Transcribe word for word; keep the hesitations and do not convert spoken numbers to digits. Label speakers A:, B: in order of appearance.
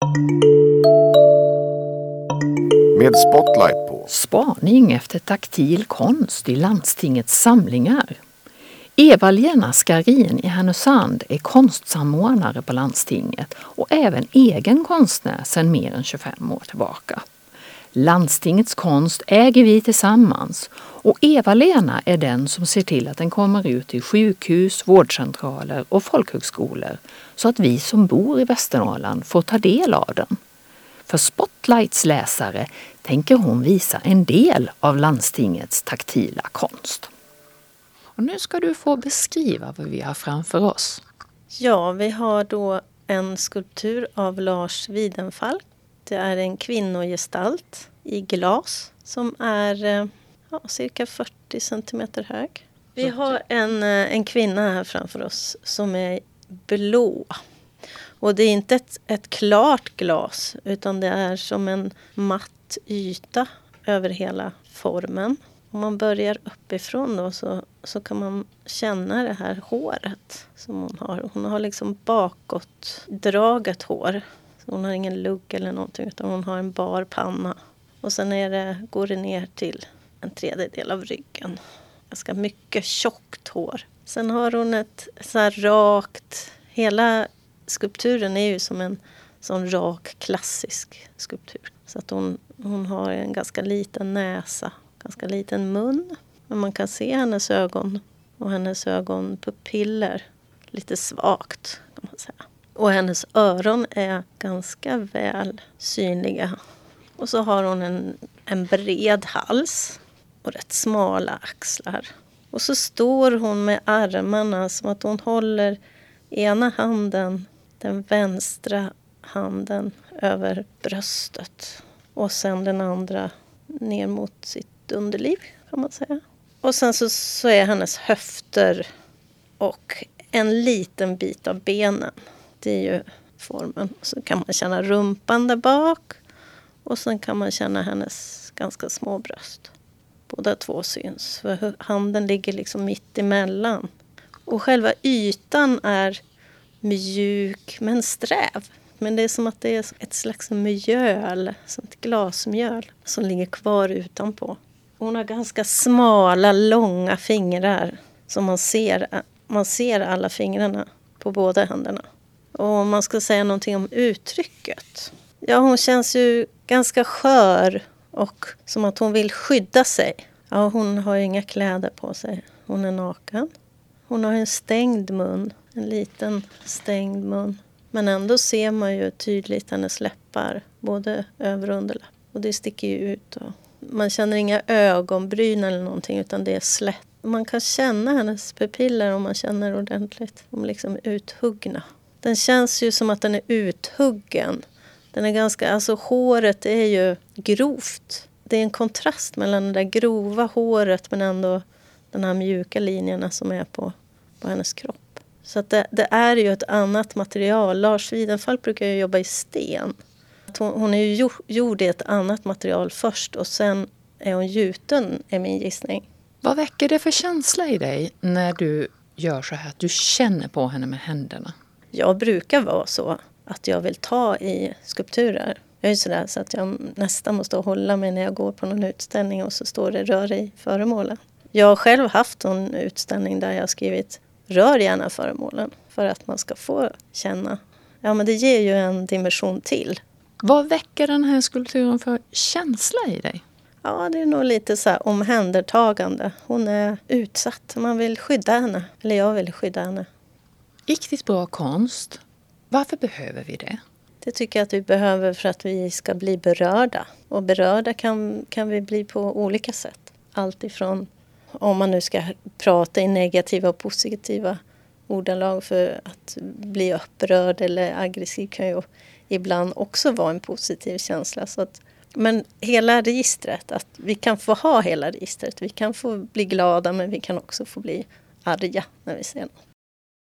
A: Med Spotlight på
B: spaning efter taktil konst i landstingets samlingar. Eva-Lena Skarin i Härnösand är konstsamordnare på landstinget och även egen konstnär sedan mer än tjugofem år tillbaka. Landstingets konst äger vi tillsammans och Eva-Lena är den som ser till att den kommer ut till sjukhus, vårdcentraler och folkhögskolor så att vi som bor i Västernorrland får ta del av den. För Spotlights läsare tänker hon visa en del av landstingets taktila konst. Och nu ska du få beskriva vad vi har framför oss.
C: Ja, vi har då en skulptur av Lars Widenfalk. Det är en kvinnogestalt i glas som är ja, cirka fyrtio centimeter hög. Vi har en, en kvinna här framför oss som är blå. Och det är inte ett, ett klart glas utan det är som en matt yta över hela formen. Om man börjar uppifrån då så, så kan man känna det här håret som hon har. Hon har liksom bakåt draget hår. Så hon har ingen lugg eller någonting utan hon har en bar panna. Och sen är det, går det ner till en tredjedel av ryggen. Ganska mycket tjockt hår. Sen har hon ett så här rakt, hela skulpturen är ju som en sån rak klassisk skulptur. Så att hon, hon har en ganska liten näsa, ganska liten mun. Men man kan se hennes ögon och hennes ögonpupiller lite svagt kan man säga. Och hennes öron är ganska väl synliga. Och så har hon en, en bred hals och rätt smala axlar. Och så står hon med armarna som att hon håller ena handen, den vänstra handen över bröstet. Och sen den andra ner mot sitt underliv kan man säga. Och sen så, så är hennes höfter och en liten bit av benen. Det är ju formen. Så kan man känna rumpan där bak. Och sen kan man känna hennes ganska små bröst. Båda två syns. För handen ligger liksom mitt emellan. Och själva ytan är mjuk men sträv. Men det är som att det är ett slags mjöl. Som ett glasmjöl som ligger kvar utanpå. Hon har ganska smala, långa fingrar. Som man ser, man ser alla fingrarna på båda händerna. Och om man ska säga någonting om uttrycket. Ja, hon känns ju ganska skör och som att hon vill skydda sig. Ja, hon har ju inga kläder på sig. Hon är naken. Hon har en stängd mun, en liten stängd mun. Men ändå ser man ju tydligt hennes läppar, både över och underläpp. Och det sticker ju ut. Och man känner inga ögonbryn eller någonting utan det är slätt. Man kan känna hennes pupiller om man känner ordentligt. De är liksom uthuggna. Den känns ju som att den är uthuggen. Den är ganska, alltså håret är ju grovt. Det är en kontrast mellan det där grova håret men ändå de här mjuka linjerna som är på, på hennes kropp. Så att det, det är ju ett annat material. Lars Widenfalk brukar ju jobba i sten. Hon, hon är ju gjord i ett annat material först och sen är hon gjuten, är min gissning.
B: Vad väcker det för känsla i dig när du gör så här att du känner på henne med händerna?
C: Jag brukar vara så att jag vill ta i skulpturer. Jag är ju sådär så att jag nästan måste hålla mig när jag går på någon utställning och så står det rör i föremålen. Jag har själv haft en utställning där jag har skrivit rör gärna föremålen för att man ska få känna. Ja, men det ger ju en dimension till.
B: Vad väcker den här skulpturen för känsla i dig?
C: Ja, det är nog lite så här omhändertagande. Hon är utsatt. Man vill skydda henne. Eller jag vill skydda henne.
B: Riktigt bra konst. Varför behöver vi det?
C: Det tycker jag att vi behöver för att vi ska bli berörda. Och berörda kan, kan vi bli på olika sätt. Allt ifrån, om man nu ska prata i negativa och positiva ordalag för att bli upprörd eller aggressiv kan ju ibland också vara en positiv känsla. Så att, men hela registret, att vi kan få ha hela registret. Vi kan få bli glada men vi kan också få bli arga när vi ser något.